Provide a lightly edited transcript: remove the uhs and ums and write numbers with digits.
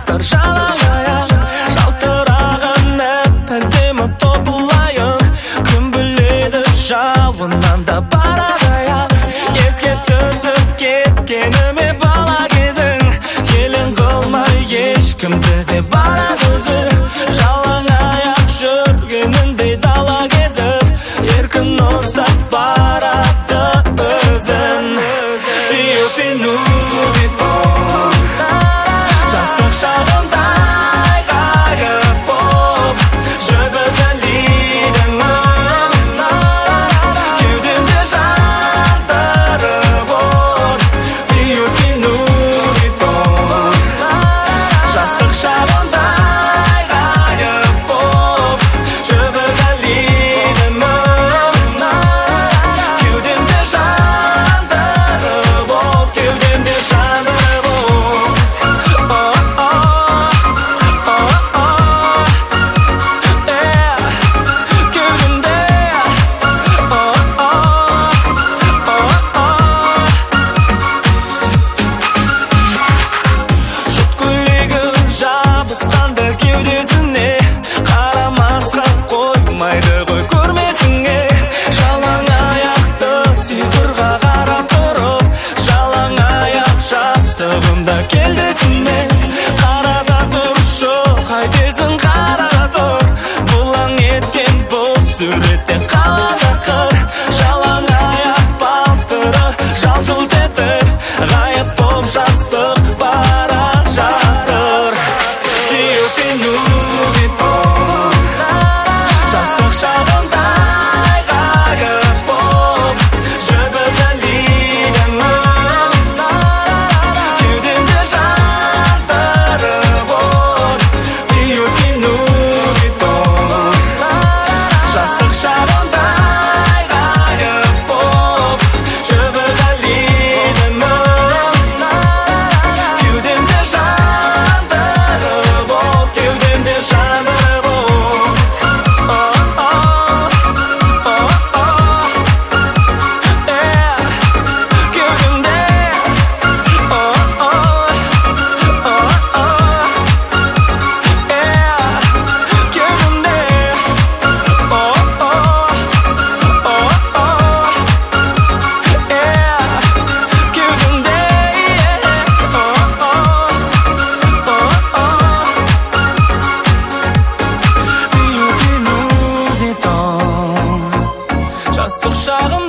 тағдыр жалаң аяқ жалтыраған әп-әдемі топылайық кім біледі жауыннан да барады аяқ еске түсіп кеткеніме бала кезің елең қылмай ешкімді де барады өзі жалаң аяқ жүргеніндей дала кезіп еркін ұстап барады өзін жастық шағымдай ғайып боп жібіз әлидің кеудемде жандырып от жастық шағымдай ғайып боп жібіз әлидің кеудемде жандырып от кеудемде жандырып от жабысқанды кеудесіне қарамасқа қоймайды ғой көрмесіңе жалаң аяқты сиқырға қарап тұрып жалаң аяқ жастығымда келдесіне қарада тұршы қайтесің қарада тұр бұлаң еткен бұл суретте қалады қыр жалаң аяқ балтыры жалт-жұлт етіп ғайып боп жастық бара жатыр жастық шағымдай ғайып боп жібіз әлидің кеудемде жандырып от жастық шағымдай ғайып боп жібіз әлидің кеудемде жандырып от кеудемде жандырып от жастық шағым